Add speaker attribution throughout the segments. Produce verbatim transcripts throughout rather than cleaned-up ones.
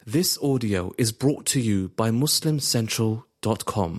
Speaker 1: This audio is brought to you by muslim central dot com.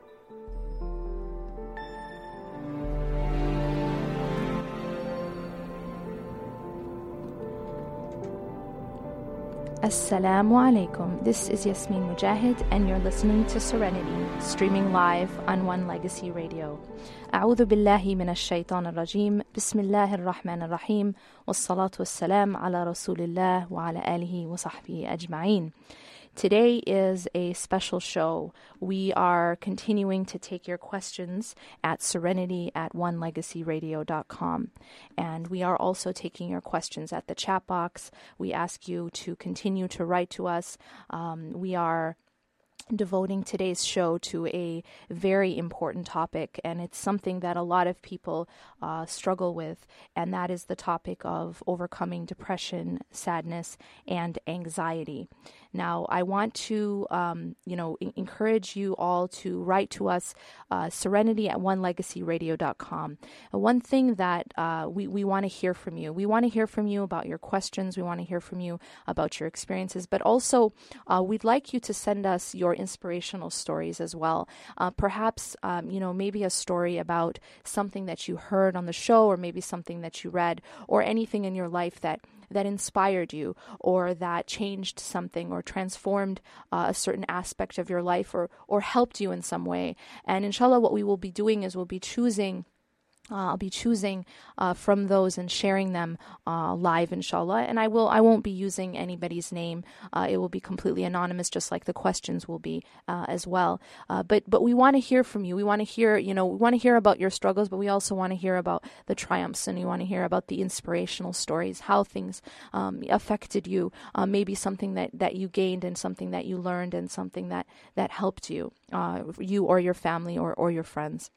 Speaker 2: Assalamu alaikum. This is Yasmin Mujahid, and you're listening to Serenity, streaming live on One Legacy Radio. أعوذ بالله من الشيطان الرجيم. بسم الله الرحمن الرحيم. والصلاة والسلام على رسول الله وعلى آله وصحبه أجمعين. Today is a special show. We are continuing to take your questions at serenity at one legacy radio dot com. And we are also taking your questions at the chat box. We ask you to continue to write to us. Um, we are devoting today's show to a very important topic, and it's something that a lot of people uh, struggle with, and that is the topic of overcoming depression, sadness, and anxiety. Now, I want to, um, you know, I- encourage you all to write to us, uh, serenity at one legacy radio dot com. And one thing that uh, we, we want to hear from you, we want to hear from you about your questions, we want to hear from you about your experiences, but also uh, we'd like you to send us your inspirational stories as well. Uh, perhaps, um, you know, maybe a story about something that you heard on the show, or maybe something that you read, or anything in your life that that inspired you, or that changed something, or transformed uh, a certain aspect of your life, or or helped you in some way. And inshallah, what we will be doing is we'll be choosing Uh, I'll be choosing uh, from those and sharing them uh, live, inshallah. And I will, I won't be using anybody's name. Uh, it will be completely anonymous, just like the questions will be uh, as well. Uh, but but we want to hear from you. We want to hear, you know, we want to hear about your struggles, but we also want to hear about the triumphs, and we want to hear about the inspirational stories, how things um, affected you, uh, maybe something that, that you gained, and something that you learned, and something that that helped you, uh, you or your family, or or your friends.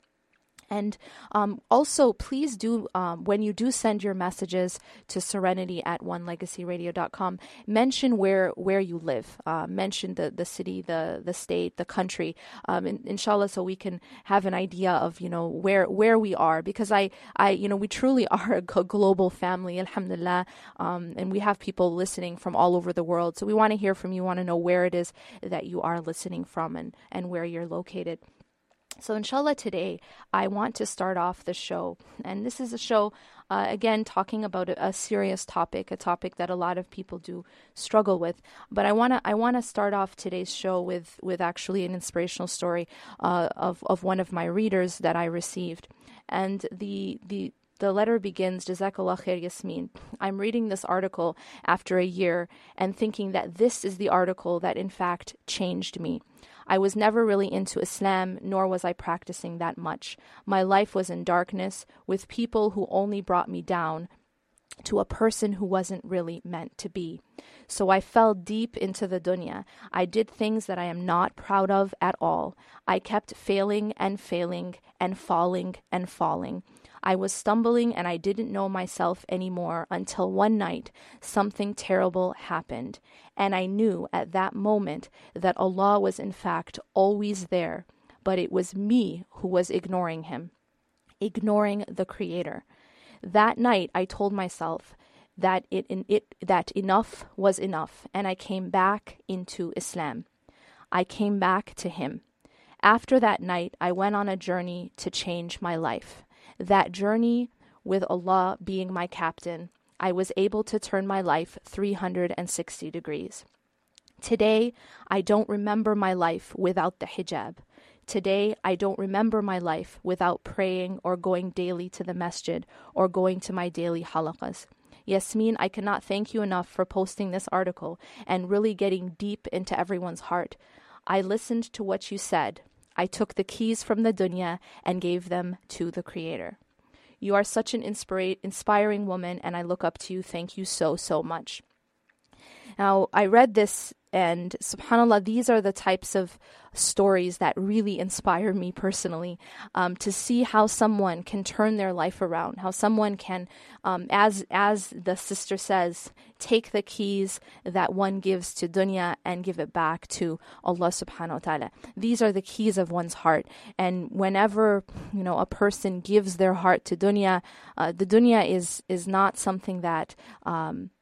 Speaker 2: And um, also, please do, um, when you do send your messages to serenity at one legacy radio dot com, mention where where you live. Uh, mention the, the city, the the state, the country, um, in, inshallah, so we can have an idea of, you know, where where we are. Because I, I you know, we truly are a global family, alhamdulillah, um, and we have people listening from all over the world. So we want to hear from you, want to know where it is that you are listening from, and, and where you're located. So inshallah, today I want to start off the show, and this is a show, uh, again, talking about a, a serious topic, a topic that a lot of people do struggle with. But I want to I want to start off today's show with, with actually an inspirational story uh, of, of one of my readers that I received. And the the The letter begins, Jazakallah khair, Yasmin. I'm reading this article after a year and thinking that this is the article that in fact changed me. I was never really into Islam, nor was I practicing that much. My life was in darkness, with people who only brought me down to a person who wasn't really meant to be. So I fell deep into the dunya. I did things that I am not proud of at all. I kept failing and failing and falling and falling. I was stumbling, and I didn't know myself anymore until one night something terrible happened. And I knew at that moment that Allah was in fact always there, but it was me who was ignoring Him, ignoring the Creator. That night I told myself that it, it that enough was enough, and I came back into Islam. I came back to Him. After that night, I went on a journey to change my life. That journey, with Allah being my captain, I was able to turn my life three hundred sixty degrees. Today, I don't remember my life without the hijab. Today, I don't remember my life without praying or going daily to the masjid or going to my daily halaqas. Yasmin, I cannot thank you enough for posting this article and really getting deep into everyone's heart. I listened to what you said. I took the keys from the dunya and gave them to the Creator. You are such an inspira- inspiring woman, and I look up to you. Thank you so, so much. Now, I read this, and subhanAllah, these are the types of stories that really inspire me personally, um, to see how someone can turn their life around, how someone can, um, as as the sister says, take the keys that one gives to dunya and give it back to Allah subhanahu wa ta'ala. These are the keys of one's heart. And whenever, you know, a person gives their heart to dunya, uh, the dunya is is not something that um,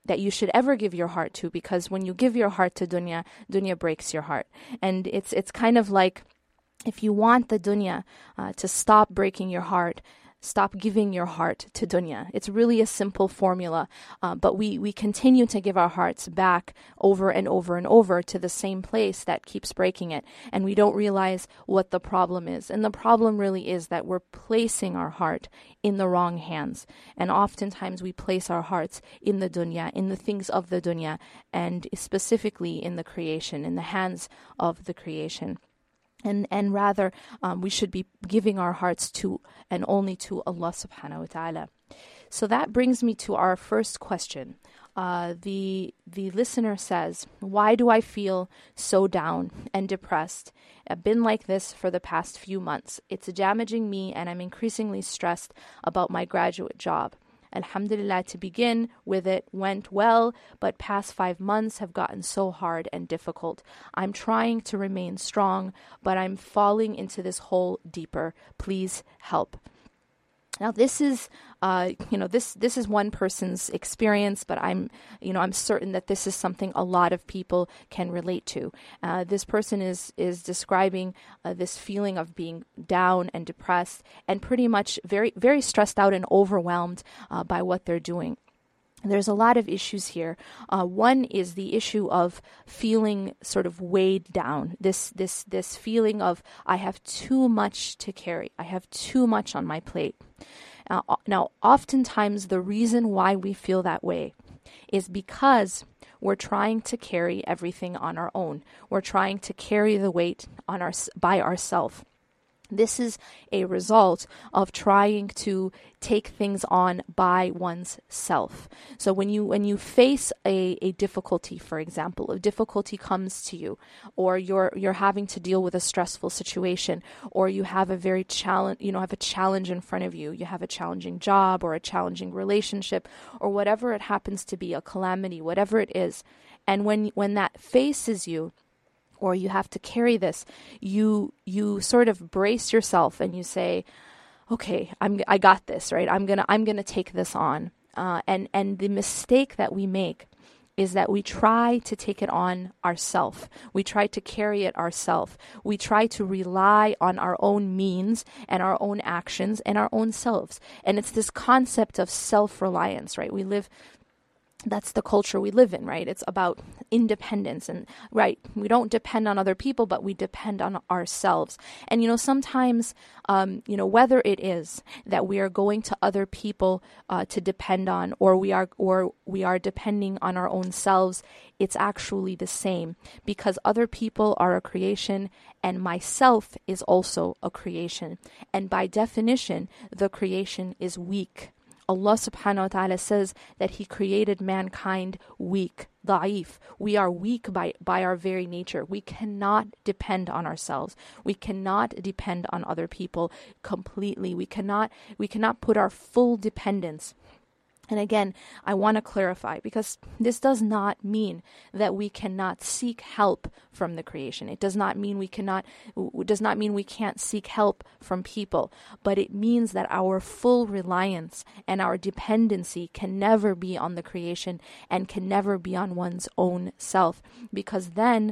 Speaker 2: that you should ever give your heart to, because when you give your heart to dunya, dunya breaks your heart. And it's it's kind of like, if you want the dunya uh, to stop breaking your heart, stop giving your heart to dunya. It's really a simple formula, uh, but we, we continue to give our hearts back over and over and over to the same place that keeps breaking it. And we don't realize what the problem is. And the problem really is that we're placing our heart in the wrong hands. And oftentimes we place our hearts in the dunya, in the things of the dunya, and specifically in the creation, in the hands of the creation. And and rather, um, we should be giving our hearts to and only to Allah subhanahu wa ta'ala. So that brings me to our first question. Uh, the the listener says, why do I feel so down and depressed? I've been like this for the past few months. It's damaging me, and I'm increasingly stressed about my graduate job. Alhamdulillah, to begin with, it went well, but past five months have gotten so hard and difficult. I'm trying to remain strong, but I'm falling into this hole deeper. Please help. Now, this is, uh, you know, this this is one person's experience, but I'm, you know, I'm certain that this is something a lot of people can relate to. Uh, this person is is describing uh, this feeling of being down and depressed, and pretty much very very stressed out and overwhelmed uh, by what they're doing. There's a lot of issues here. Uh, one is the issue of feeling sort of weighed down. This this this feeling of, I have too much to carry. I have too much on my plate. Uh, now, oftentimes the reason why we feel that way is because we're trying to carry everything on our own. We're trying to carry the weight on our by ourselves. This is a result of trying to take things on by one's self. So when you when you face a, a difficulty, for example, a difficulty comes to you, or you're you're having to deal with a stressful situation, or you have a very challenge, you know, have a challenge in front of you. You have a challenging job or a challenging relationship, or whatever it happens to be, a calamity, whatever it is. And when when that faces you, or you have to carry this, you you sort of brace yourself and you say, okay, I'm I got this, right? I'm gonna I'm gonna take this on. Uh, and and the mistake that we make is that we try to take it on ourselves. We try to carry it ourselves. We try to rely on our own means and our own actions and our own selves. And it's this concept of self-reliance, right? We live. That's the culture we live in, right? It's about independence, and right, we don't depend on other people, but we depend on ourselves. And, you know, sometimes, um, you know, whether it is that we are going to other people uh, to depend on, or we are, or we are depending on our own selves, it's actually the same, because other people are a creation and myself is also a creation. And by definition, the creation is weak. Allah subhanahu wa ta'ala says that He created mankind weak, da'if. We are weak by, by our very nature. We cannot depend on ourselves. We cannot depend on other people completely. We cannot, we cannot put our full dependence. And again, I want to clarify, because this does not mean that we cannot seek help from the creation. It does not mean we cannot, it does not mean we can't seek help from people, but it means that our full reliance and our dependency can never be on the creation and can never be on one's own self, because then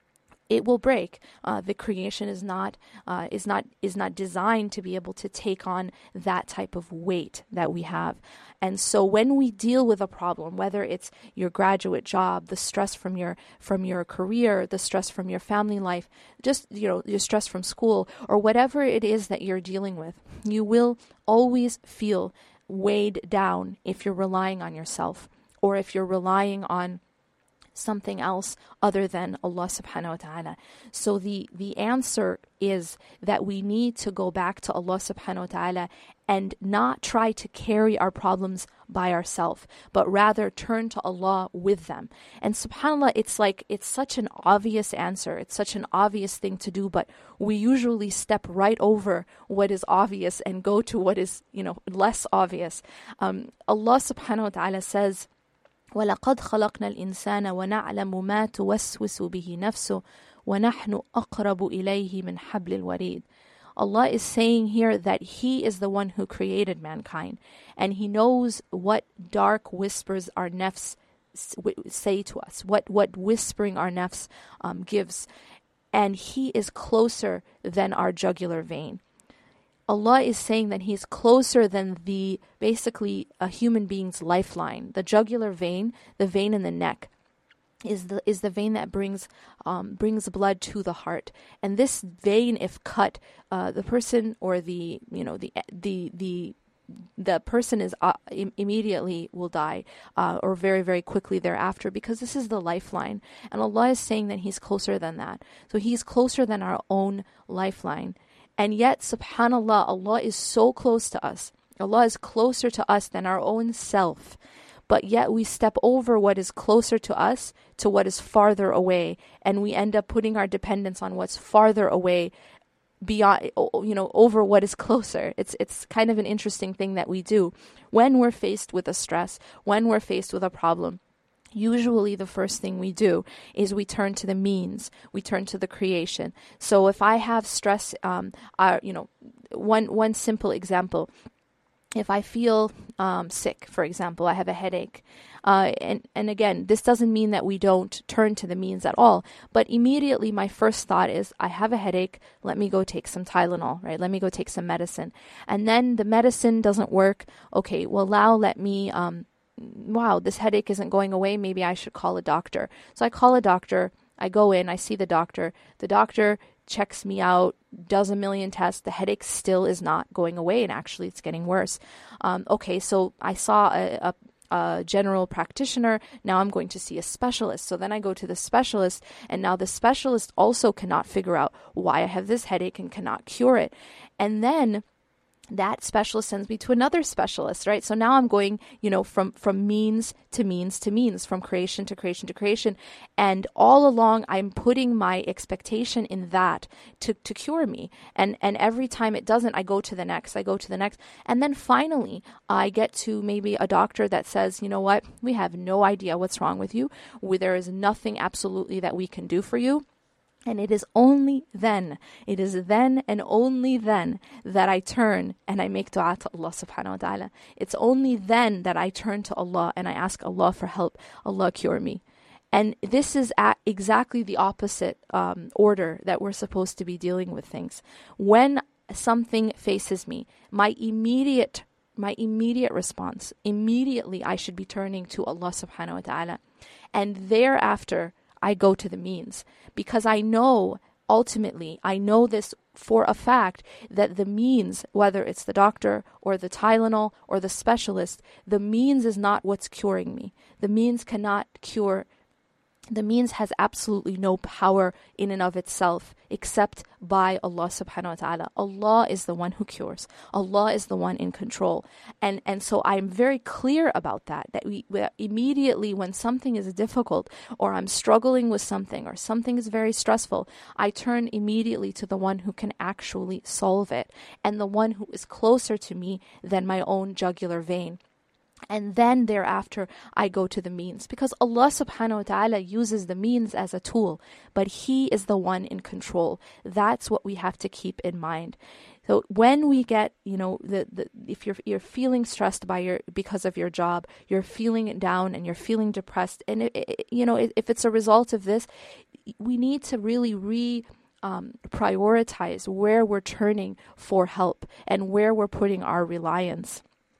Speaker 2: it will break. Uh, the creation is not uh, is not is not designed to be able to take on that type of weight that we have. And so when we deal with a problem, whether it's your graduate job, the stress from your from your career, the stress from your family life, just you know your stress from school, or whatever it is that you're dealing with, you will always feel weighed down if you're relying on yourself, or if you're relying on something else other than Allah subhanahu wa ta'ala. So the, the answer is that we need to go back to Allah subhanahu wa ta'ala and not try to carry our problems by ourselves, but rather turn to Allah with them. And subhanAllah, it's like, it's such an obvious answer. It's such an obvious thing to do, but we usually step right over what is obvious and go to what is, you know, less obvious. Um, Allah subhanahu wa ta'ala says, وَلَقَدْ خَلَقْنَا الْإِنسَانَ وَنَعْلَمُ مَا تُوَسْوِسُ بِهِ نَفْسُهُ وَنَحْنُ أَقْرَبُ إِلَيْهِ مِنْ حَبْلِ الْوَرِيدِ. Allah is saying here that He is the one who created mankind, and He knows what dark whispers our nafs say to us, what, what whispering our nafs um, gives. And He is closer than our jugular vein. Allah is saying that He's closer than the, basically, a human being's lifeline. The jugular vein, the vein in the neck, is the is the vein that brings um, brings blood to the heart. And this vein, if cut, uh, the person or the you know the the the the person is uh, im- immediately will die uh, or very very quickly thereafter, because this is the lifeline. And Allah is saying that He's closer than that. So He's closer than our own lifeline. And yet, subhanallah, Allah is so close to us. Allah is closer to us than our own self. But yet we step over what is closer to us to what is farther away. And we end up putting our dependence on what's farther away beyond, you know, over what is closer. It's it's kind of an interesting thing that we do. When we're faced with a stress, when we're faced with a problem, usually the first thing we do is we turn to the means, we turn to the creation. So if I have stress, um, uh, you know, one one simple example, if I feel um, sick, for example, I have a headache, uh, and, and again, this doesn't mean that we don't turn to the means at all, but immediately my first thought is, I have a headache, let me go take some Tylenol, right? Let me go take some medicine. And then the medicine doesn't work. Okay, well now let me... Um, wow, this headache isn't going away, maybe I should call a doctor. So I call a doctor, I go in, I see the doctor, the doctor checks me out, does a million tests, the headache still is not going away, and actually it's getting worse. Um, okay, so I saw a, a a general practitioner, now I'm going to see a specialist. So then I go to the specialist, and now the specialist also cannot figure out why I have this headache and cannot cure it. And then that specialist sends me to another specialist, right? So now I'm going, you know, from, from means to means to means, from creation to creation to creation. And all along, I'm putting my expectation in that to, to cure me. And, and every time it doesn't, I go to the next, I go to the next. And then finally, I get to maybe a doctor that says, you know what, we have no idea what's wrong with you. There is nothing absolutely that we can do for you. And it is only then, it is then and only then that I turn and I make dua to Allah subhanahu wa ta'ala. It's only then that I turn to Allah and I ask Allah for help. Allah, cure me. And this is at exactly the opposite um, order that we're supposed to be dealing with things. When something faces me, my immediate my immediate response, immediately I should be turning to Allah subhanahu wa ta'ala. And thereafter, I go to the means, because I know, ultimately, I know this for a fact, that the means, whether it's the doctor or the Tylenol or the specialist, the means is not what's curing me. The means cannot cure. The means has absolutely no power in and of itself except by Allah subhanahu wa ta'ala. Allah is the one who cures. Allah is the one in control. And and so I'm very clear about that, that we, we immediately when something is difficult or I'm struggling with something or something is very stressful, I turn immediately to the one who can actually solve it and the one who is closer to me than my own jugular vein. And then thereafter, I go to the means, because Allah subhanahu wa ta'ala uses the means as a tool, but He is the one in control. That's what we have to keep in mind. So when we get, you know, the, the if you're you're feeling stressed by your because of your job, you're feeling down and you're feeling depressed, and it, it, you know, if it's a result of this, we need to really re um, prioritize where we're turning for help and where we're putting our reliance.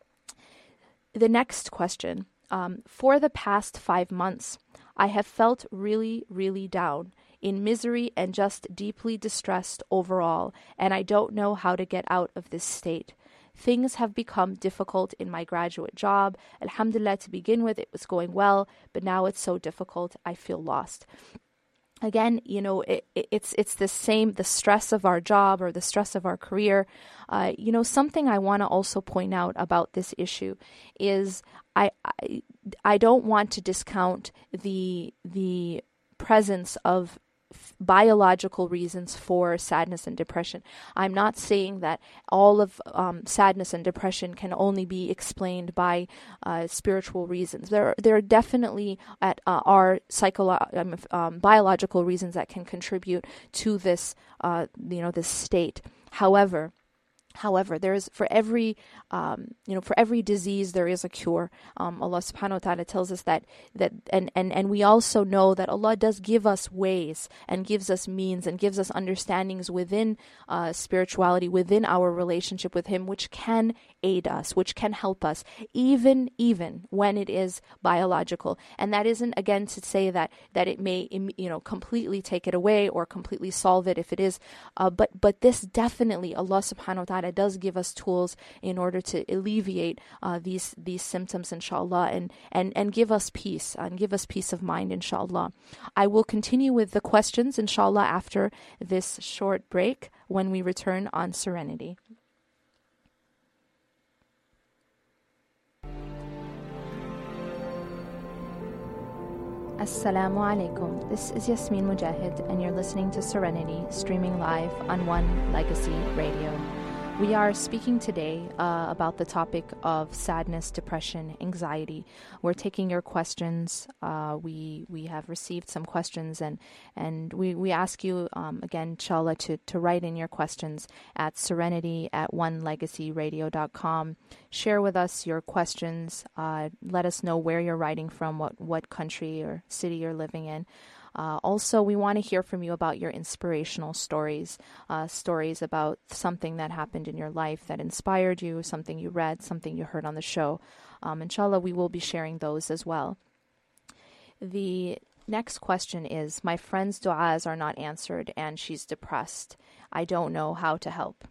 Speaker 2: The next question, um, for the past five months, I have felt really, really down, in misery and just deeply distressed overall, and I don't know how to get out of this state. Things have become difficult in my graduate job. Alhamdulillah, to begin with, it was going well, but now it's so difficult, I feel lost. Again, you know, it, it, it's it's the same, the stress of our job or the stress of our career. Uh, you know, something I want to also point out about this issue is I, I I don't want to discount the the presence of biological reasons for sadness and depression. I'm not saying that all of um, sadness and depression can only be explained by uh, spiritual reasons. There, there are definitely at uh, are psycholo- um, um, biological reasons that can contribute to this, uh, you know, this state. However, However, there is for every, um, you know, for every disease there is a cure. Um, Allah Subhanahu wa Taala tells us that that, and, and and we also know that Allah does give us ways and gives us means and gives us understandings within uh, spirituality, within our relationship with Him, which can aid us, which can help us, even even when it is biological. And that isn't again to say that that it may, you know, completely take it away or completely solve it if it is, uh, but but this definitely Allah Subhanahu wa Taala does give us tools in order to alleviate uh, these these symptoms, inshallah, and, and, and give us peace, and give us peace of mind, inshallah. I will continue with the questions, inshallah, after this short break when we return on Serenity. Assalamu alaikum. This is Yasmin Mujahid, and you're listening to Serenity, streaming live on One Legacy Radio. We are speaking today uh, about the topic of sadness, depression, anxiety. We're taking your questions. Uh, we we have received some questions, and and we, we ask you um, again, inshallah, to, to write in your questions at serenity at one legacy radio dot com. Share with us your questions. Uh, let us know where you're writing from, what, what country or city you're living in. Uh, also, we want to hear from you about your inspirational stories, uh, stories about something that happened in your life that inspired you, something you read, something you heard on the show. Um, inshallah, we will be sharing those as well. The next question is, my friend's du'as are not answered and she's depressed. I don't know how to help.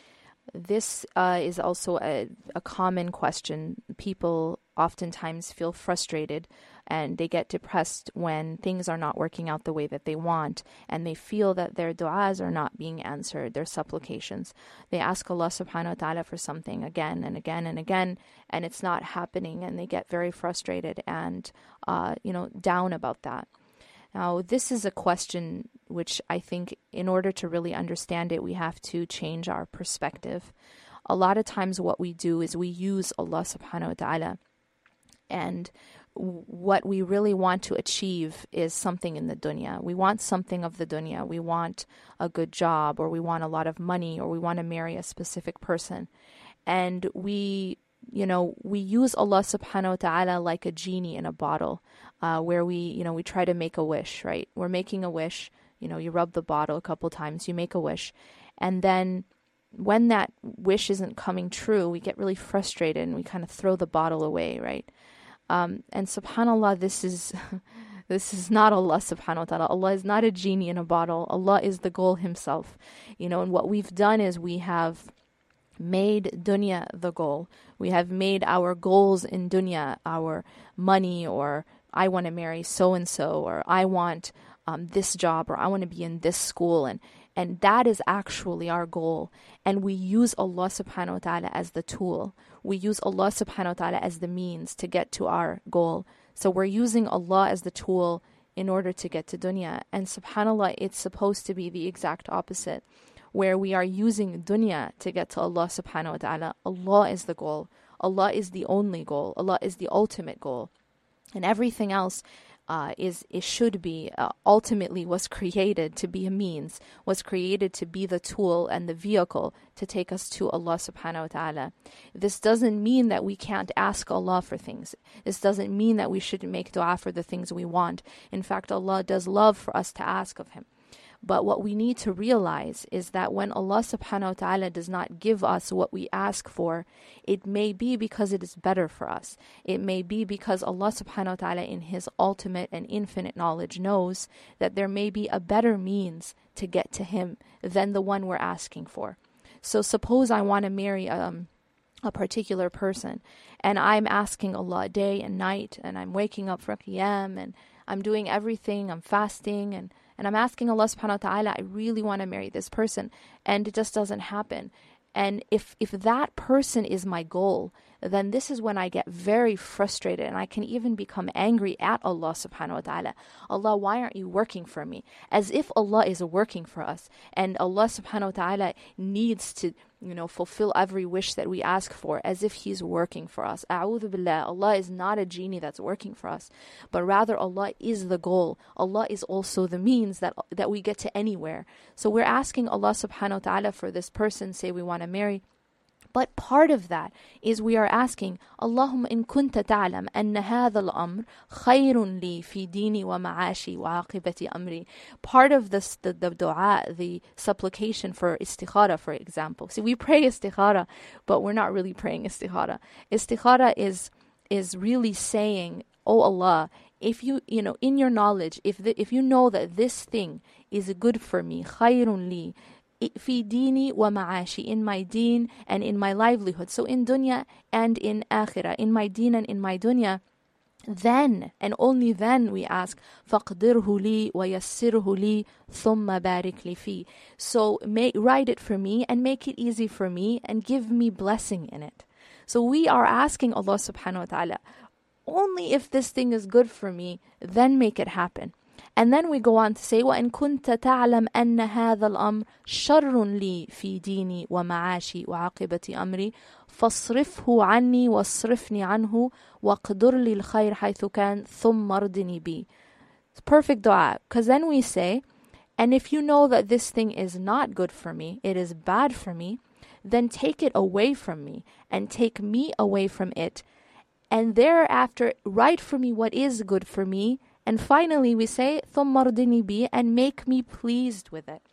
Speaker 2: This uh, is also a, a common question. People oftentimes feel frustrated and they get depressed when things are not working out the way that they want, and they feel that their du'as are not being answered, their supplications. They ask Allah Subhanahu wa Ta'ala for something again and again and again, and it's not happening, and they get very frustrated and uh, you know, down about that. Now, this is a question which I think in order to really understand it, we have to change our perspective. A lot of times what we do is we use Allah Subhanahu wa Ta'ala, and what we really want to achieve is something in the dunya. We want something of the dunya. We want a good job, or we want a lot of money, or we want to marry a specific person. And we, you know, we use Allah Subhanahu wa Ta'ala like a genie in a bottle, uh, where we, you know, we try to make a wish, right? We're making a wish. You know, you rub the bottle a couple times, you make a wish. And then when that wish isn't coming true, we get really frustrated and we kind of throw the bottle away, right? Um, and subhanAllah, this is this is not Allah Subhanahu wa Ta'ala. Allah is not a genie in a bottle. Allah is the goal Himself. You know, and what we've done is we have made dunya the goal. We have made our goals in dunya, our money, or I want to marry so-and-so, or I want um, this job, or I want to be in this school, and And that is actually our goal. And we use Allah Subhanahu wa Ta'ala as the tool. We use Allah Subhanahu wa Ta'ala as the means to get to our goal. So we're using Allah as the tool in order to get to dunya. And subhanAllah, it's supposed to be the exact opposite, where we are using dunya to get to Allah Subhanahu wa Ta'ala. Allah is the goal. Allah is the only goal. Allah is the ultimate goal. And everything else Uh, is it should be uh, ultimately was created to be a means, was created to be the tool and the vehicle to take us to Allah Subhanahu wa Ta'ala. This doesn't mean that we can't ask Allah for things. This doesn't mean that we shouldn't make dua for the things we want. In fact, Allah does love for us to ask of Him. But what we need to realize is that when Allah Subhanahu wa Ta'ala does not give us what we ask for, it may be because it is better for us. It may be because Allah Subhanahu wa Ta'ala in His ultimate and infinite knowledge knows that there may be a better means to get to Him than the one we're asking for. So suppose I want to marry um, a particular person, and I'm asking Allah day and night, and I'm waking up for Qiyam, and I'm doing everything, I'm fasting, and And I'm asking Allah Subhanahu wa Ta'ala, I really want to marry this person, and it just doesn't happen. And if if that person is my goal, then this is when I get very frustrated, and I can even become angry at Allah Subhanahu wa Ta'ala. Allah, why aren't you working for me? As if Allah is working for us, and Allah Subhanahu wa Ta'ala needs to, you know, fulfill every wish that we ask for, as if He's working for us. A'udhu billah, Allah is not a genie that's working for us, but rather Allah is the goal. Allah is also the means that that we get to anywhere. So we're asking Allah Subhanahu wa Ta'ala for this person, say we want to marry, But part of that is we are asking, Allahumma in kunta ta'lam anna hadha al-amr khayrun li fi dini wa ma'ashi wa aqibati amri. Part of this, the, the dua, the supplication for istikhara, for example. See, we pray istikhara, but we're not really praying istikhara. Istikhara is is really saying, oh Allah, if you, you know, in your knowledge, if the, if you know that this thing is good for me, khayrun li, fi dini wa ma'ashi, in my deen and in my livelihood. So in dunya and in akhirah, in my deen and in my dunya, then and only then we ask, فَقْدِرْهُ لِي وَيَسِّرْهُ لِي ثُمَّ بَارِكْ لِي فِي. So make, write it for me and make it easy for me and give me blessing in it. So we are asking Allah subhanahu wa ta'ala, only if this thing is good for me, then make it happen. And then we go on to say, وَإِن كُنْتَ تَعْلَمْ أَنَّ هَذَا الْأَمْرِ شَرٌّ لِي فِي دِينِي وَمَعَاشِي وَعَاقِبَةِ أَمْرِي فَاصْرِفْهُ عَنِّي وَاصْرِفْنِي عَنْهُ وَقْدُرْ لِي الْخَيْرَ حَيْثُ كَانَ ثُمَّ ارْضِنِي بِهِ. It's perfect dua. Because then we say, and if you know that this thing is not good for me, it is bad for me, then take it away from me and take me away from it. And thereafter, write for me what is good for me. And finally, we say, ثُمَّ ارْضِنِي بِهِ, and make me pleased with it.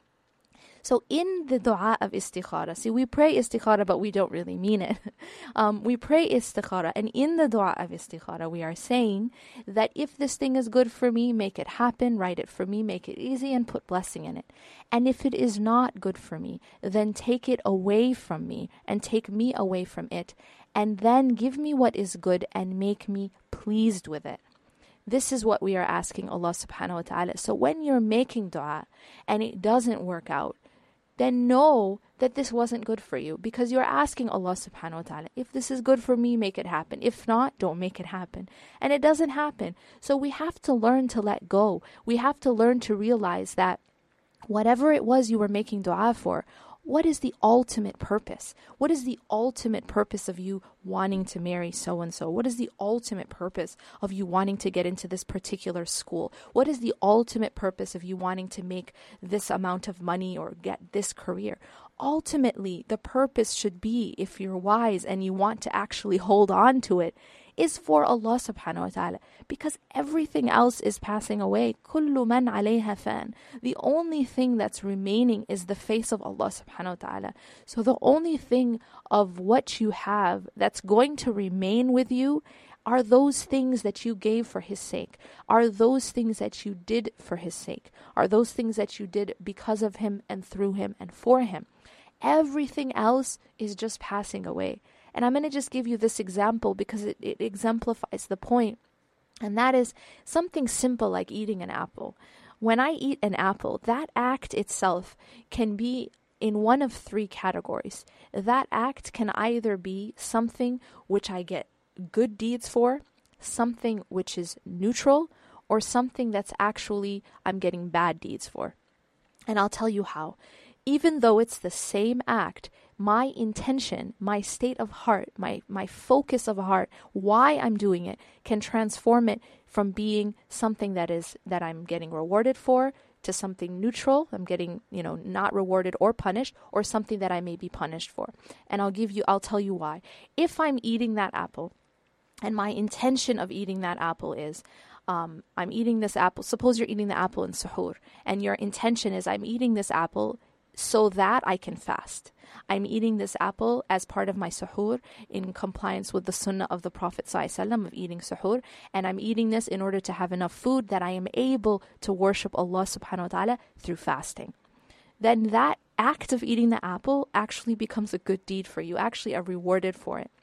Speaker 2: So in the dua of istikhara, see, we pray istikhara, but we don't really mean it. um, we pray istikhara, and in the dua of istikhara, we are saying that if this thing is good for me, make it happen, write it for me, make it easy, and put blessing in it. And if it is not good for me, then take it away from me, and take me away from it, and then give me what is good, and make me pleased with it. This is what we are asking Allah subhanahu wa ta'ala. So when you're making dua and it doesn't work out, then know that this wasn't good for you, because you're asking Allah subhanahu wa ta'ala, if this is good for me, make it happen. If not, don't make it happen. And it doesn't happen. So we have to learn to let go. We have to learn to realize that whatever it was you were making dua for, what is the ultimate purpose? What is the ultimate purpose of you wanting to marry so-and-so? What is the ultimate purpose of you wanting to get into this particular school? What is the ultimate purpose of you wanting to make this amount of money or get this career? Ultimately, the purpose should be, if you're wise and you want to actually hold on to it, is for Allah subhanahu wa ta'ala, because everything else is passing away. كُلُّ مَنْ عَلَيْهَا فَانٍ. The only thing that's remaining is the face of Allah subhanahu wa ta'ala. So the only thing of what you have that's going to remain with you are those things that you gave for His sake, are those things that you did for His sake, are those things that you did because of Him and through Him and for Him. Everything else is just passing away. And I'm going to just give you this example because it, it exemplifies the point. And that is something simple like eating an apple. When I eat an apple, that act itself can be in one of three categories. That act can either be something which I get good deeds for, something which is neutral, or something that's actually I'm getting bad deeds for. And I'll tell you how. Even though it's the same act, my intention, my state of heart, my, my focus of heart, why I'm doing it, can transform it from being something that is that I'm getting rewarded for to something neutral, I'm getting, you know, not rewarded or punished, or something that I may be punished for. And I'll give you, I'll tell you why. If I'm eating that apple, and my intention of eating that apple is, um, I'm eating this apple, suppose you're eating the apple in suhoor, and your intention is, I'm eating this apple so that I can fast. I'm eating this apple as part of my suhoor in compliance with the sunnah of the Prophet ﷺ of eating suhoor, and I'm eating this in order to have enough food that I am able to worship Allah subhanahu wa ta'ala through fasting. Then that act of eating the apple actually becomes a good deed for you, actually are rewarded for it.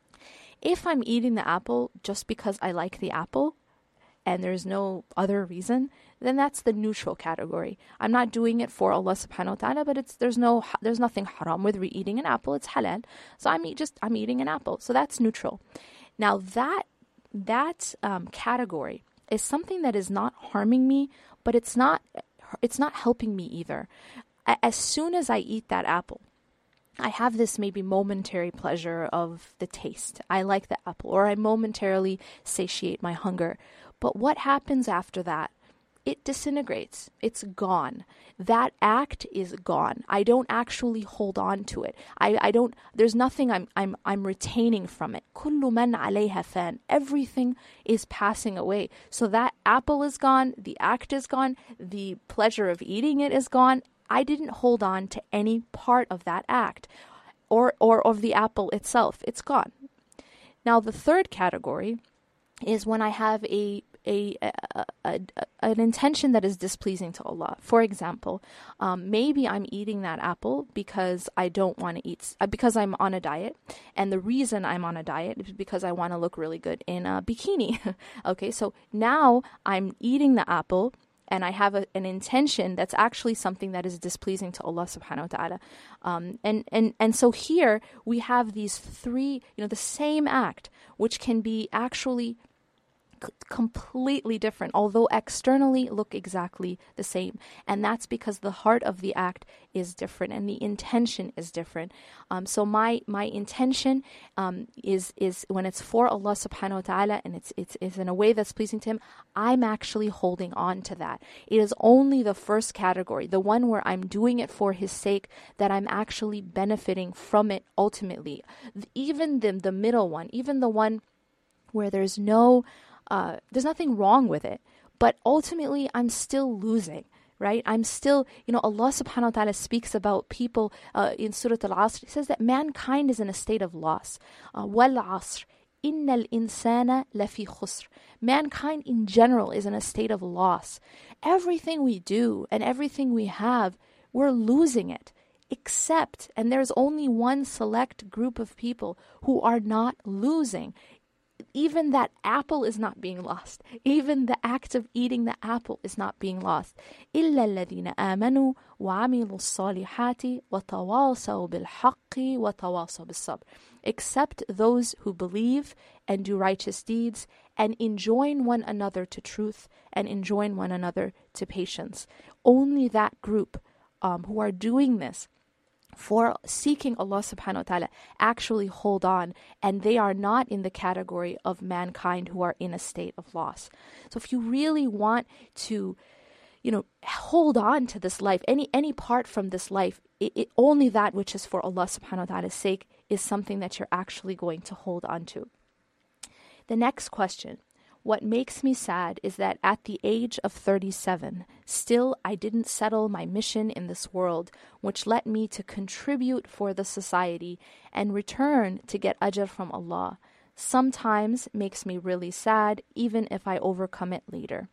Speaker 2: If I'm eating the apple just because I like the apple, and there's no other reason, then that's the neutral category. I'm not doing it for Allah subhanahu wa ta'ala, but it's there's no there's nothing haram with eating an apple, it's halal. So I'm eat, just I'm eating an apple. So that's neutral. Now that that um, category is something that is not harming me, but it's not it's not helping me either. As soon as I eat that apple, I have this maybe momentary pleasure of the taste. I like the apple, or I momentarily satiate my hunger. But what happens after that it disintegrates. It's gone. That act is gone. I don't actually hold on to it. I, I don't, there's nothing I'm, I'm, I'm retaining from it. كُلُّ مَنْ عَلَيْهَا فَانٍ. Everything is passing away. So that apple is gone. The act is gone. The pleasure of eating it is gone. I didn't hold on to any part of that act or, or of the apple itself. It's gone. Now, the third category is when I have a A, a, a, a an intention that is displeasing to Allah. For example, um, maybe I'm eating that apple because I don't want to eat, uh, because I'm on a diet, and the reason I'm on a diet is because I want to look really good in a bikini. Okay, so now I'm eating the apple, and I have a, an intention that's actually something that is displeasing to Allah subhanahu wa ta'ala. Um, and, and, and so here we have these three, you know, the same act, which can be actually completely different, although externally look exactly the same. And that's because the heart of the act is different and the intention is different. Um, so my my intention um, is is when it's for Allah subhanahu wa ta'ala and it's, it's, it's in a way that's pleasing to Him, I'm actually holding on to that. It is only the first category, the one where I'm doing it for His sake, that I'm actually benefiting from it ultimately. Even the, the middle one, even the one where there's no Uh, there's nothing wrong with it, but ultimately I'm still losing, right? I'm still, you know, Allah subhanahu wa ta'ala speaks about people uh, in Surah Al-Asr. He says that mankind is in a state of loss. وَالْعَصْرِ إِنَّ الْإِنسَانَ لَفِي خُسْرٍ. Mankind in general is in a state of loss. Everything we do and everything we have, we're losing it. Except, and there's only one select group of people who are not losing. Even that apple is not being lost. Even the act of eating the apple is not being lost. إِلَّا الَّذِينَ آمَنُوا وَعَمِلُوا الصَّالِحَاتِ وَتَوَاصَوْا بِالْحَقِّ وَتَوَاصَوْا بِالصَّبْرِ. Except those who believe and do righteous deeds and enjoin one another to truth and enjoin one another to patience. Only that group um, who are doing this for seeking Allah subhanahu wa ta'ala actually hold on, and they are not in the category of mankind who are in a state of loss. So if you really want to, you know, hold on to this life, any any part from this life, it, it, only that which is for Allah subhanahu wa ta'ala's sake is something that you're actually going to hold on to. The next question. What makes me sad is that at the age of thirty-seven, still I didn't settle my mission in this world, which led me to contribute for the society and return to get ajr from Allah. Sometimes makes me really sad, even if I overcome it later.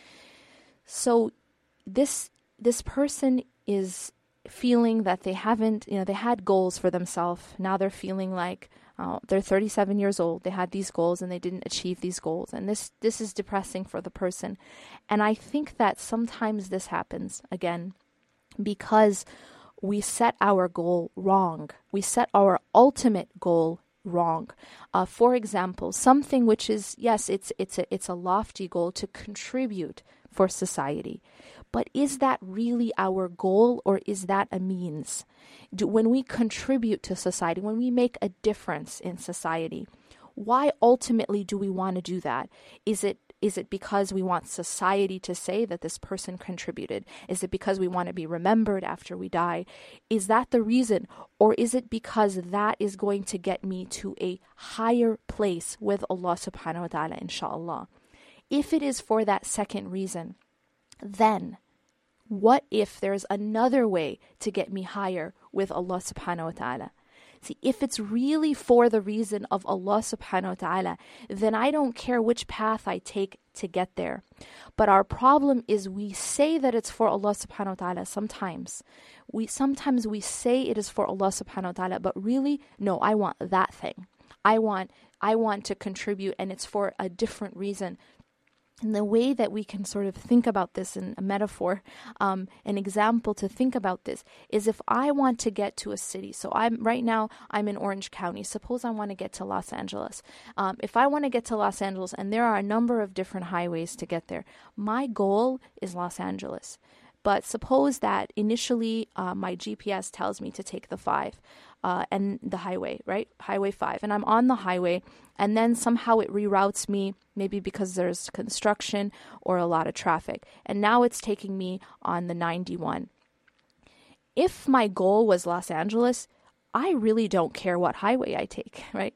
Speaker 2: So this this person is feeling that they haven't, you know, they had goals for themselves. Now they're feeling like Uh, they're thirty-seven years old. They had these goals and they didn't achieve these goals. And this, this is depressing for the person. And I think that sometimes this happens, again, because we set our goal wrong. We set our ultimate goal wrong. Uh, for example, something which is, yes, it's, it's, a, it's a lofty goal to contribute for society. But is that really our goal, or is that a means? Do, when we contribute to society, when we make a difference in society, why ultimately do we want to do that? Is it is it because we want society to say that this person contributed? Is it because we want to be remembered after we die? Is that the reason? Or is it because that is going to get me to a higher place with Allah subhanahu wa ta'ala, inshallah? If it is for that second reason, then what if there's another way to get me higher with Allah subhanahu wa ta'ala? See, if it's really for the reason of Allah subhanahu wa ta'ala, then I don't care which path I take to get there. But our problem is we say that it's for Allah subhanahu wa ta'ala sometimes. We sometimes we say it is for Allah subhanahu wa ta'ala, but really, no, I want that thing. I want I want to contribute, and it's for a different reason. And the way that we can sort of think about this in a metaphor, um, an example to think about this is if I want to get to a city. So I'm right now, I'm in Orange County. Suppose I want to get to Los Angeles. Um, if I want to get to Los Angeles, and there are a number of different highways to get there, my goal is Los Angeles. But suppose that initially uh, my G P S tells me to take the five uh, and the highway, right? Highway five. And I'm on the highway, and then somehow it reroutes me, maybe because there's construction or a lot of traffic. And now it's taking me on the ninety-one. If my goal was Los Angeles, I really don't care what highway I take, right?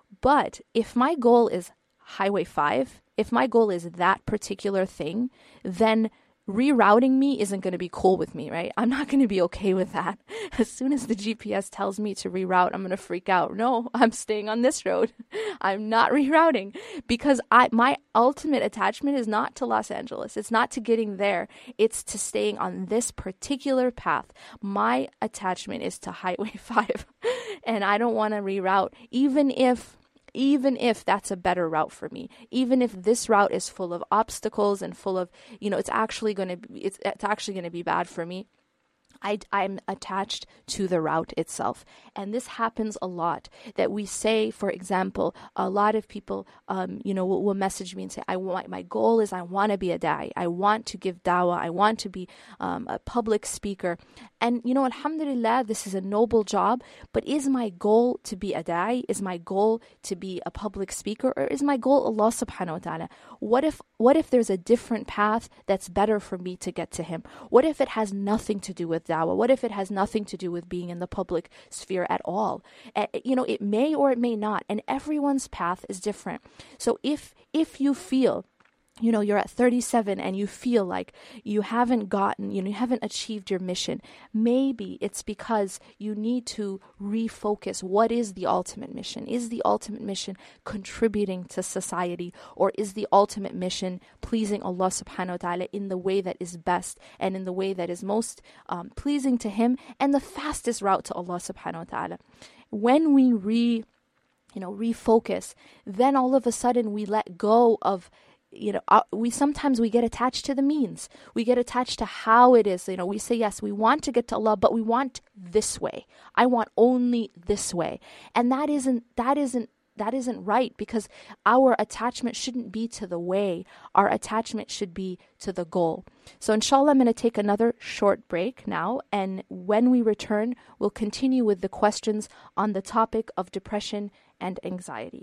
Speaker 2: But if my goal is Highway five, if my goal is that particular thing, then rerouting me isn't going to be cool with me, right? I'm not going to be okay with that. As soon as the G P S tells me to reroute, I'm going to freak out. No, I'm staying on this road. I'm not rerouting because I my ultimate attachment is not to Los Angeles. It's not to getting there. It's to staying on this particular path. My attachment is to Highway five, and I don't want to reroute, even if Even if that's a better route for me, even if this route is full of obstacles and full of, you know, it's actually going to be, it's, it's actually going to be bad for me. I, I'm attached to the route itself. And this happens a lot, that we say, for example, a lot of people, um, you know, will, will message me and say, I want, my goal is I want to be a da'i. I want to give dawah. I want to be um, a public speaker. And, you know, alhamdulillah, this is a noble job, but is my goal to be a da'i? Is my goal to be a public speaker? Or is my goal Allah subhanahu wa ta'ala? What if, what if there's a different path that's better for me to get to Him? What if it has nothing to do with dawah? What if it has nothing to do with being in the public sphere at all? Uh, you know, it may or it may not, and everyone's path is different. So if if you feel, you know, you're at thirty-seven and you feel like you haven't gotten, you know, you haven't achieved your mission, maybe it's because you need to refocus. What is the ultimate mission? Is the ultimate mission contributing to society, or is the ultimate mission pleasing Allah subhanahu wa ta'ala in the way that is best and in the way that is most um, pleasing to Him and the fastest route to Allah subhanahu wa ta'ala? When we re, you know, refocus, then all of a sudden we let go of, you know, uh, we sometimes we get attached to the means. We get attached to how it is. You know, we say, yes, we want to get to Allah, but we want this way. I want only this way. And that isn't, that isn't, that isn't right, because our attachment shouldn't be to the way. Our attachment should be to the goal. So inshallah, I'm going to take another short break now. And when we return, we'll continue with the questions on the topic of depression and anxiety.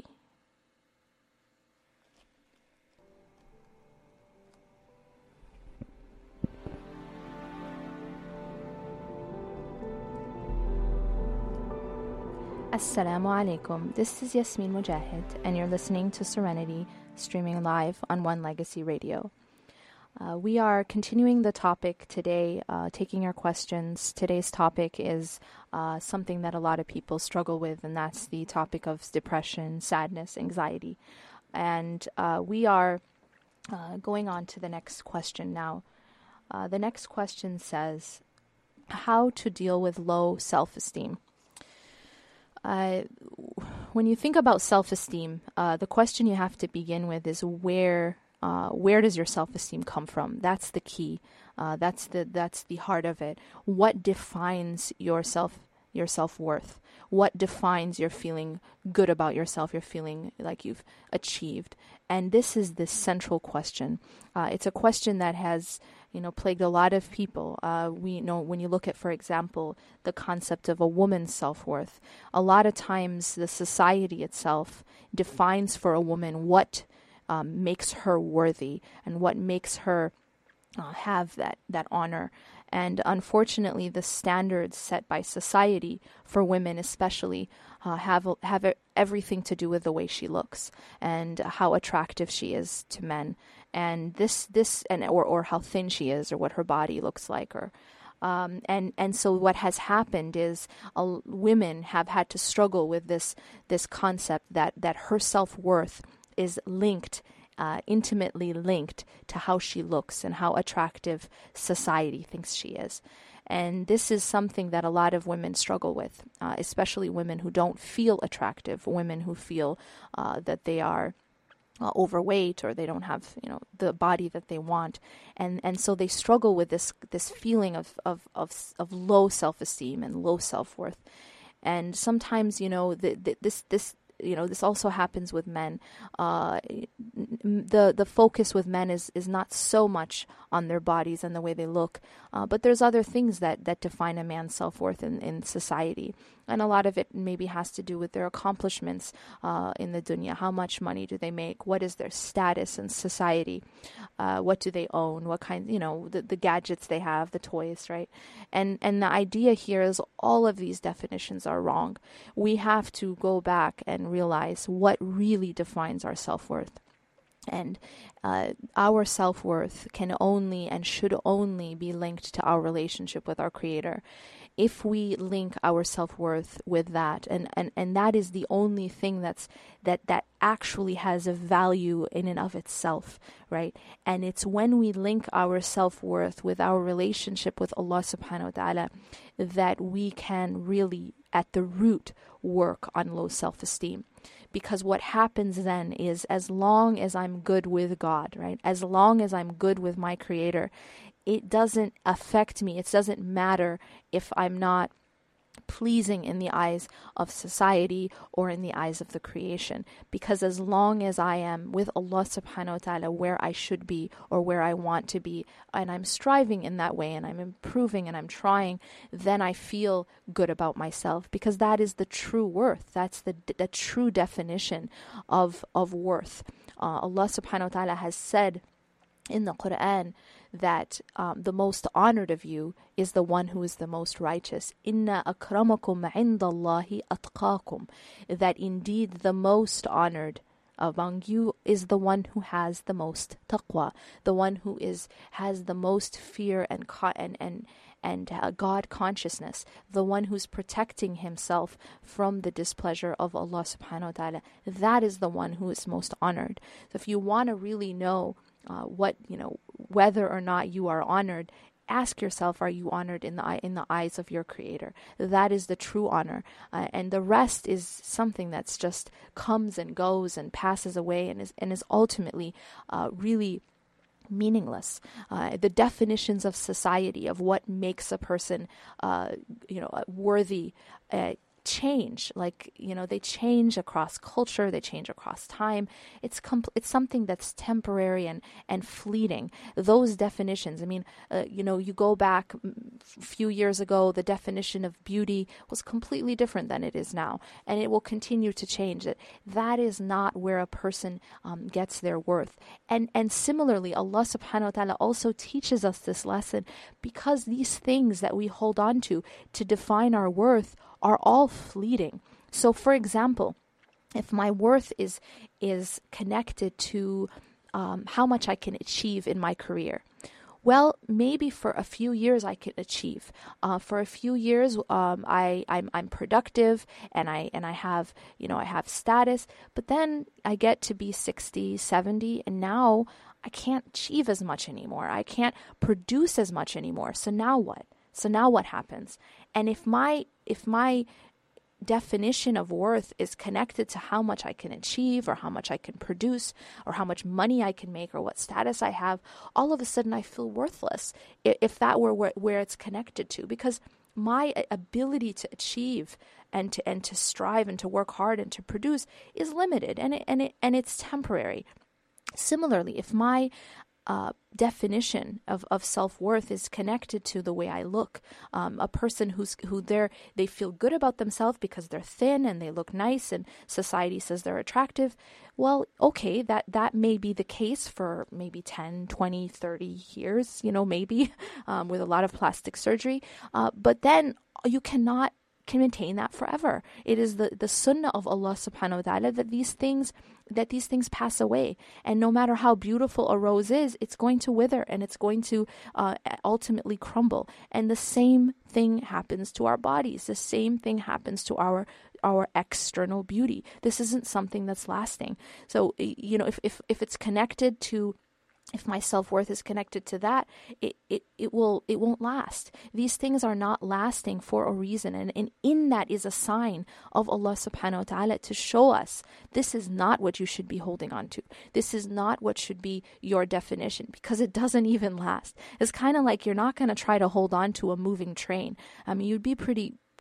Speaker 2: Assalamu alaikum. This is Yasmin Mujahid, and you're listening to Serenity, streaming live on One Legacy Radio. Uh, we are continuing the topic today, uh, taking your questions. Today's topic is uh, something that a lot of people struggle with, and that's the topic of depression, sadness, anxiety. And uh, we are uh, going on to the next question now. Uh, the next question says, how to deal with low self-esteem? Uh, when you think about self-esteem, uh, the question you have to begin with is where uh, where does your self-esteem come from? That's the key. Uh, that's the that's the heart of it. What defines your self your self-worth? What defines your feeling good about yourself? You're feeling like you've achieved, and this is the central question. Uh, it's a question that has, you know, plagued a lot of people. Uh, we know when you look at, for example, the concept of a woman's self-worth, a lot of times the society itself defines for a woman what um, makes her worthy and what makes her uh, have that, that honor. And unfortunately, the standards set by society for women especially uh, have have everything to do with the way she looks and how attractive she is to men. And this, this, and or, or how thin she is, or what her body looks like, or um, and and so what has happened is uh, women have had to struggle with this this concept that that her self-worth is linked, uh, intimately linked to how she looks and how attractive society thinks she is. And this is something that a lot of women struggle with, uh, especially women who don't feel attractive, women who feel uh, that they are Uh, overweight, or they don't have, you know, the body that they want, and and so they struggle with this this feeling of of of, of low self-esteem and low self-worth. And sometimes, you know, the, the, this this you know, this also happens with men. Uh, the the focus with men is, is not so much on their bodies and the way they look, uh, but there's other things that, that define a man's self-worth in, in society. And a lot of it maybe has to do with their accomplishments uh, in the dunya. How much money do they make? What is their status in society? Uh, what do they own? What kind, you know, the, the gadgets they have, the toys, right? And and the idea here is all of these definitions are wrong. We have to go back and realize what really defines our self-worth. And uh, our self-worth can only and should only be linked to our relationship with our Creator. If we link our self-worth with that, and, and, and that is the only thing that's that, that actually has a value in and of itself, right? And it's when we link our self-worth with our relationship with Allah subhanahu wa ta'ala that we can really, at the root, work on low self-esteem. Because what happens then is, as long as I'm good with God, right? As long as I'm good with my Creator, it doesn't affect me. It doesn't matter if I'm not pleasing in the eyes of society or in the eyes of the creation. Because as long as I am with Allah subhanahu wa ta'ala where I should be or where I want to be, and I'm striving in that way and I'm improving and I'm trying, then I feel good about myself, because that is the true worth. That's the the true definition of, of worth. Uh, Allah subhanahu wa ta'ala has said in the Quran that um, the most honored of you is the one who is the most righteous. Inna akramakum indallahi atqakum. That indeed the most honored among you is the one who has the most taqwa, the one who is has the most fear and co- and and and uh, God consciousness, the one who's protecting himself from the displeasure of Allah subhanahu wa ta'ala. That is the one who is most honored. So if you want to really know Uh, what, you know, whether or not you are honored, ask yourself, are you honored in the in the eyes of your Creator? That is the true honor. Uh, and the rest is something that's just comes and goes and passes away and is, and is ultimately uh, really meaningless. Uh, the definitions of society, of what makes a person, uh, you know, worthy, uh, change. Like, you know, they change across culture, they change across time. It's compl- it's something that's temporary and, and fleeting. Those definitions, I mean, uh, you know, you go back a few years ago, the definition of beauty was completely different than it is now, and it will continue to change. That that is not where a person um, gets their worth. And and similarly, Allah subhanahu wa ta'ala also teaches us this lesson, because these things that we hold on to to define our worth are all fleeting. So for example, if my worth is is connected to um, how much I can achieve in my career, well, maybe for a few years I can achieve. Uh, for a few years, um, I I'm, I'm productive and I and I have you know I have status. But then I get to be sixty, seventy, and now I can't achieve as much anymore. I can't produce as much anymore. So now what? So now what happens? And if my if my definition of worth is connected to how much I can achieve or how much I can produce or how much money I can make or what status I have, all of a sudden I feel worthless if that were where, where it's connected to, because my ability to achieve and to and to strive and to work hard and to produce is limited, and it, and it, and it's temporary. Similarly, if my Uh, definition of, of self-worth is connected to the way I look. Um, a person who's who they're they feel good about themselves because they're thin and they look nice and society says they're attractive. Well, okay, that, that may be the case for maybe ten, twenty, thirty years, you know, maybe um, with a lot of plastic surgery. Uh, but then you cannot can maintain that forever. It is the, the sunnah of Allah subhanahu wa ta'ala that these things that these things pass away. And no matter how beautiful a rose is, it's going to wither and it's going to uh, ultimately crumble. And the same thing happens to our bodies. The same thing happens to our our external beauty. This isn't something that's lasting. So, you know, if, if, if it's connected to If my self-worth is connected to that, it, it, it will it won't last. These things are not lasting for a reason. And, and in that is a sign of Allah subhanahu wa ta'ala to show us this is not what you should be holding on to. This is not what should be your definition, because it doesn't even last. It's kind of like you're not going to try to hold on to a moving train. I mean, you'd be pretty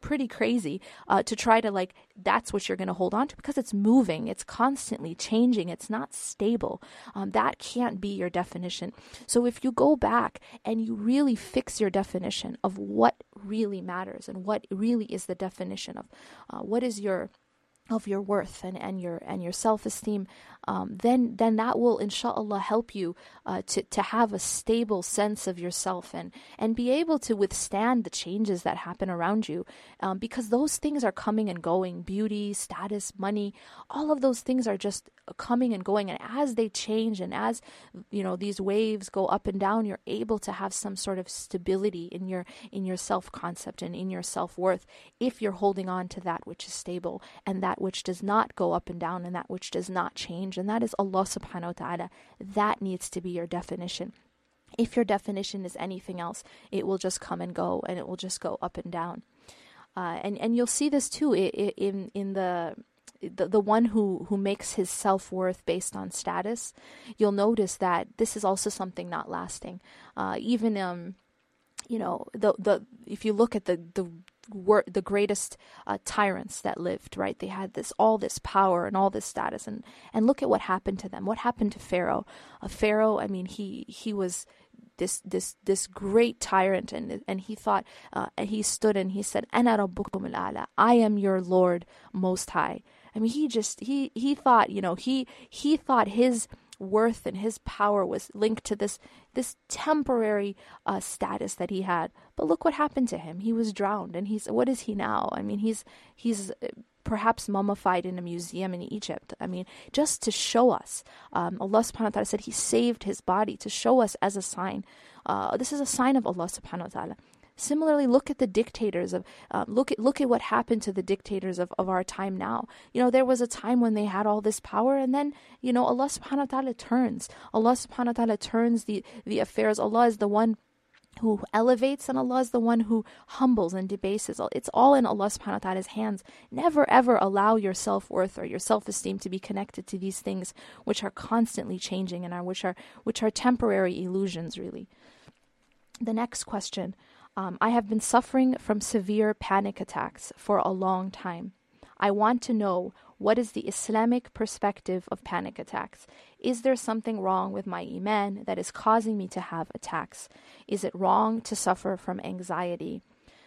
Speaker 2: pretty crazy uh, to try to like, that's what you're going to hold on to, because it's moving. It's constantly changing. It's not stable. Um, that can't be your definition. So if you go back and you really fix your definition of what really matters and what really is the definition of uh, what is your of your worth and, and your and your self-esteem, um, then then that will inshallah help you uh, to to have a stable sense of yourself and and be able to withstand the changes that happen around you, um, because those things are coming and going. Beauty, status, money, all of those things are just coming and going, and as they change and as you know these waves go up and down, you're able to have some sort of stability in your in your self-concept and in your self-worth if you're holding on to that which is stable and that which does not go up and down and that which does not change, and that is Allah subhanahu wa ta'ala. That needs to be your definition. If your definition is anything else, it will just come and go, and it will just go up and down. Uh, and and you'll see this too in in the the, the one who who makes his self-worth based on status. You'll notice that this is also something not lasting. Uh, even um, you know the the if you look at the the were the greatest uh, tyrants that lived, right? They had this all this power and all this status, and and look at what happened to them. What happened to Pharaoh? Uh, Pharaoh, I mean, he he was this this this great tyrant, and and he thought, uh, and he stood and he said, "Ana rabbukum al-a'la," I am your Lord Most High. I mean, he just he he thought, you know, he he thought his worth and his power was linked to this this temporary uh, status that he had. But look what happened to him. He was drowned, and he's what is he now? I mean, he's he's perhaps mummified in a museum in Egypt. I mean, just to show us, um, Allah subhanahu wa ta'ala said he saved his body to show us as a sign. Uh, this is a sign of Allah subhanahu wa ta'ala. Similarly, look at the dictators of um, look at look at what happened to the dictators of, of our time now. You know, there was a time when they had all this power, and then you know Allah subhanahu wa ta'ala turns. Allah subhanahu wa ta'ala turns the, the affairs. Allah is the one who elevates, and Allah is the one who humbles and debases. It's all in Allah subhanahu wa ta'ala's hands. Never ever allow your self-worth or your self-esteem to be connected to these things which are constantly changing and are which are which are temporary illusions, really. The next question. Um, I have been suffering from severe panic attacks for a long time. I want to know, what is the Islamic perspective of panic attacks? Is there something wrong with my iman that is causing me to have attacks? Is it wrong to suffer from anxiety?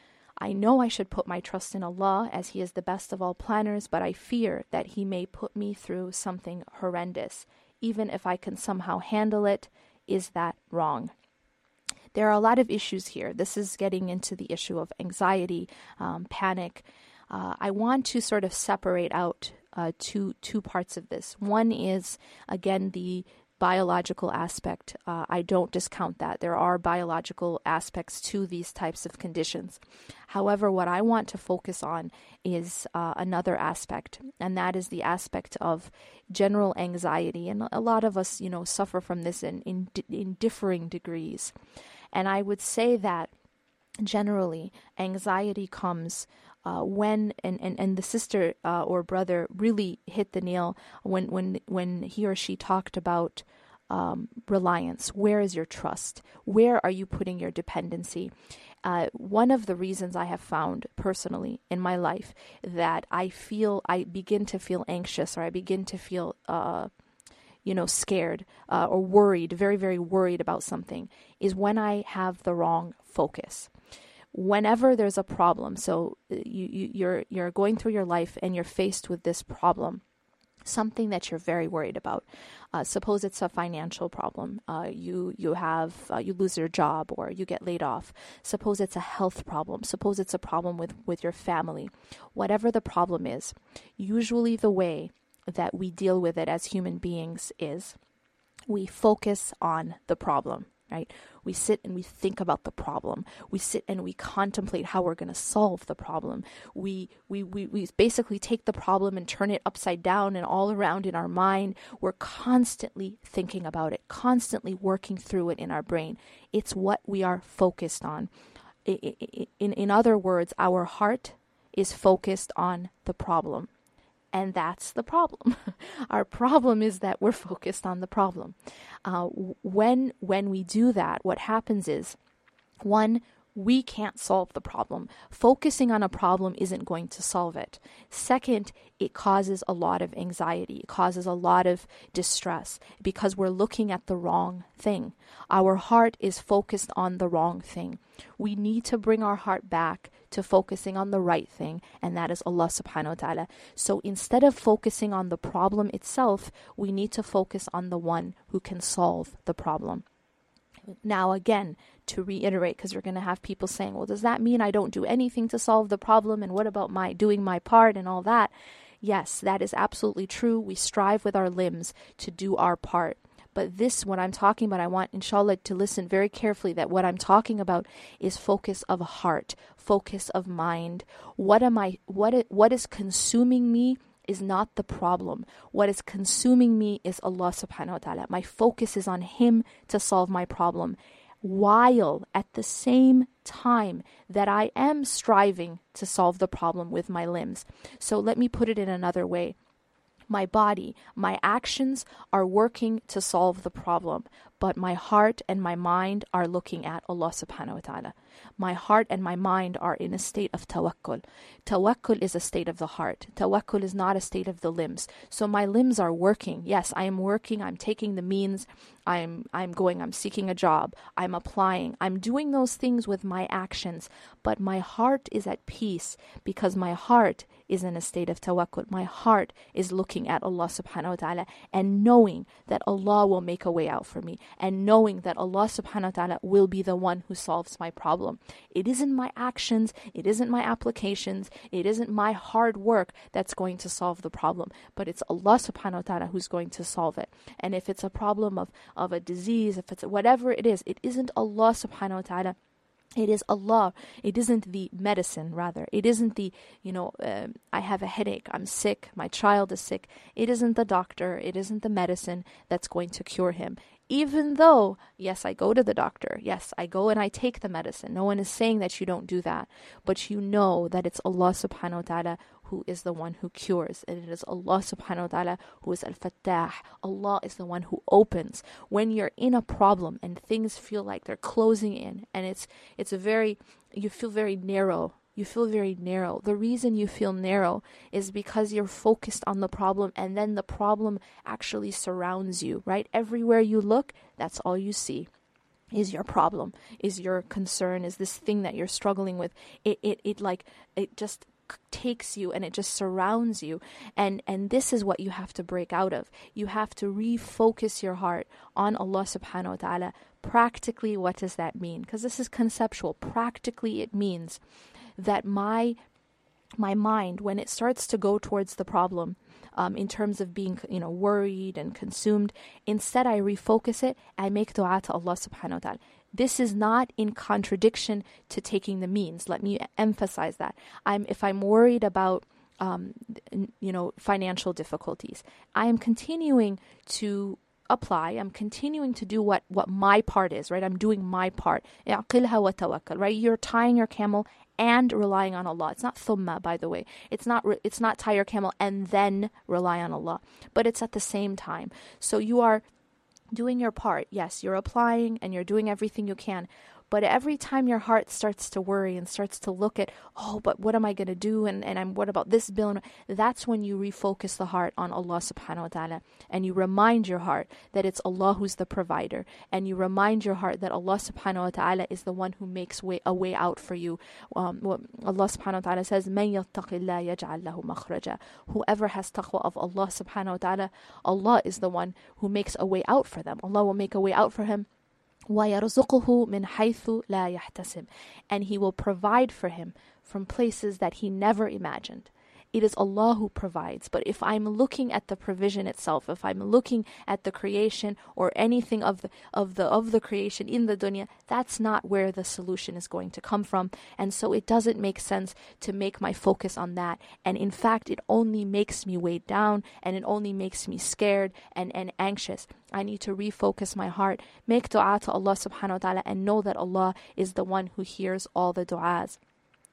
Speaker 2: I know I should put my trust in Allah as He is the best of all planners, but I fear that He may put me through something horrendous. Even if I can somehow handle it, is that wrong? There are a lot of issues here. This is getting into the issue of anxiety, um, panic. Uh, I want to sort of separate out uh, two two parts of this. One is, again, the biological aspect. Uh, I don't discount that. There are biological aspects to these types of conditions. However, what I want to focus on is uh, another aspect, and that is the aspect of general anxiety. And a lot of us, you know, suffer from this in in, in differing degrees. And I would say that generally anxiety comes uh, when, and, and, and the sister uh, or brother really hit the nail when, when, when he or she talked about um, reliance. Where is your trust? Where are you putting your dependency? Uh, one of the reasons I have found personally in my life that I feel, I begin to feel anxious, or I begin to feel uh, you know, scared uh, or worried, very, very worried about something, is when I have the wrong focus. Whenever there's a problem, so you, you, you're you're going through your life and you're faced with this problem, something that you're very worried about. Uh, suppose it's a financial problem. Uh, you you have uh, you lose your job or you get laid off. Suppose it's a health problem. Suppose it's a problem with, with your family. Whatever the problem is, usually the way that we deal with it as human beings is we focus on the problem, right? We sit and we think about the problem. We sit and we contemplate how we're going to solve the problem. We, we, we, we basically take the problem and turn it upside down and all around in our mind. We're constantly thinking about it, constantly working through it in our brain. It's what we are focused on. In, in other words, our heart is focused on the problem. And that's the problem. Our problem is that we're focused on the problem. Uh, when when we do that, what happens is, one, we can't solve the problem. Focusing on a problem isn't going to solve it. Second, it causes a lot of anxiety. It causes a lot of distress because we're looking at the wrong thing. Our heart is focused on the wrong thing. We need to bring our heart back to focusing on the right thing, and that is Allah subhanahu wa ta'ala. So instead of focusing on the problem itself, we need to focus on the one who can solve the problem. Now again, to reiterate, because we're going to have people saying, well, does that mean I don't do anything to solve the problem? And what about my doing my part and all that? Yes, that is absolutely true. We strive with our limbs to do our part. But this, what I'm talking about, I want, inshallah, to listen very carefully, that what I'm talking about is focus of heart, focus of mind. What am I, what, what is consuming me is not the problem. What is consuming me is Allah subhanahu wa ta'ala. My focus is on Him to solve my problem, while at the same time that I am striving to solve the problem with my limbs. So let me put it in another way. My body, my actions are working to solve the problem, but my heart and my mind are looking at Allah subhanahu wa ta'ala. My heart and my mind are in a state of tawakkul. Tawakkul is a state of the heart. Tawakkul is not a state of the limbs. So my limbs are working. Yes, I am working. I'm taking the means. I'm I'm going, I'm seeking a job. I'm applying. I'm doing those things with my actions. But my heart is at peace because my heart is in a state of tawakkul. My heart is looking at Allah subhanahu wa ta'ala and knowing that Allah will make a way out for me, and knowing that Allah subhanahu wa ta'ala will be the one who solves my problem. It isn't my actions, it isn't my applications, it isn't my hard work that's going to solve the problem, but it's Allah subhanahu wa ta'ala who's going to solve it. And if it's a problem of, of a disease, if it's whatever it is, it isn't Allah subhanahu wa ta'ala. It is Allah. It isn't the medicine, rather. It isn't the, you know, uh, I have a headache, I'm sick, my child is sick. It isn't the doctor, it isn't the medicine that's going to cure him. Even though, yes, I go to the doctor. Yes, I go and I take the medicine. No one is saying that you don't do that. But you know that it's Allah subhanahu wa ta'ala who is the one who cures. And it is Allah subhanahu wa ta'ala who is Al-Fattah. Allah is the one who opens. When you're in a problem and things feel like they're closing in, and it's it's a very, you feel very narrow. You feel very narrow. The reason you feel narrow is because you're focused on the problem, and then the problem actually surrounds you, right? Everywhere you look, that's all you see is your problem, is your concern, is this thing that you're struggling with. It it it like it just takes you and it just surrounds you, and and this is what you have to break out of. You have to refocus your heart on Allah subhanahu wa ta'ala. Practically, what does that mean? Because this is conceptual. Practically, it means that my my mind, when it starts to go towards the problem, um, in terms of being, you know, worried and consumed, instead I refocus it. I make dua to Allah subhanahu wa ta'ala. This is not in contradiction to taking the means. Let me emphasize that. I'm if I'm worried about um, you know, financial difficulties, I am continuing to apply. I'm continuing to do what what my part is, right? I'm doing my part. Aqilha wa tawakkal, right? You're tying your camel and relying on Allah. It's not thumma, by the way. It's not it's not tie your camel and then rely on Allah, but it's at the same time. So you are doing your part. Yes, you're applying and you're doing everything you can. But every time your heart starts to worry and starts to look at, oh, but what am I going to do? And, and I'm, what about this bill? That's when you refocus the heart on Allah subhanahu wa ta'ala. And you remind your heart that it's Allah who's the provider. And you remind your heart that Allah subhanahu wa ta'ala is the one who makes way, a way out for you. Um, Allah subhanahu wa ta'ala says, مَن يَتَّقِ اللَّهَ يَجْعَلْ لَهُ مَخْرَجًا. Whoever has taqwa of Allah subhanahu wa ta'ala, Allah is the one who makes a way out for them. Allah will make a way out for him. وَيَرْزُقُهُ مِنْ حَيْثُ لَا يَحْتَسِبُ. And He will provide for him from places that he never imagined. It is Allah who provides. But if I'm looking at the provision itself, if I'm looking at the creation or anything of the of the of the creation in the dunya, that's not where the solution is going to come from. And so it doesn't make sense to make my focus on that. And in fact, it only makes me weighed down, and it only makes me scared and, and anxious. I need to refocus my heart, make dua to Allah subhanahu wa ta'ala, and know that Allah is the one who hears all the du'as.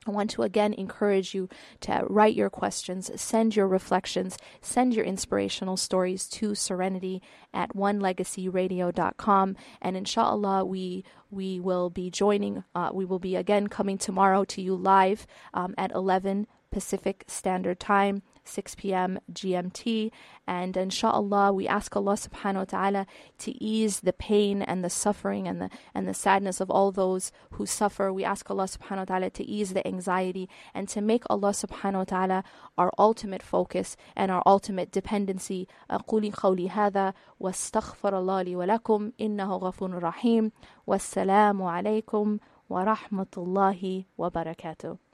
Speaker 2: I want to again encourage you to write your questions, send your reflections, send your inspirational stories to Serenity at one legacy radio dot com. And inshallah, we we will be joining, uh, we will be again coming tomorrow to you live um, at eleven Pacific Standard Time, six p.m. G M T. And inshallah, we ask Allah subhanahu wa ta'ala to ease the pain and the suffering and the and the sadness of all those who suffer. We ask Allah subhanahu wa ta'ala to ease the anxiety and to make Allah subhanahu wa ta'ala our ultimate focus and our ultimate dependency. أقولي قولي هذا واستغفر الله لي ولكم إنه غفور رحيم والسلام عليكم ورحمة الله وبركاته.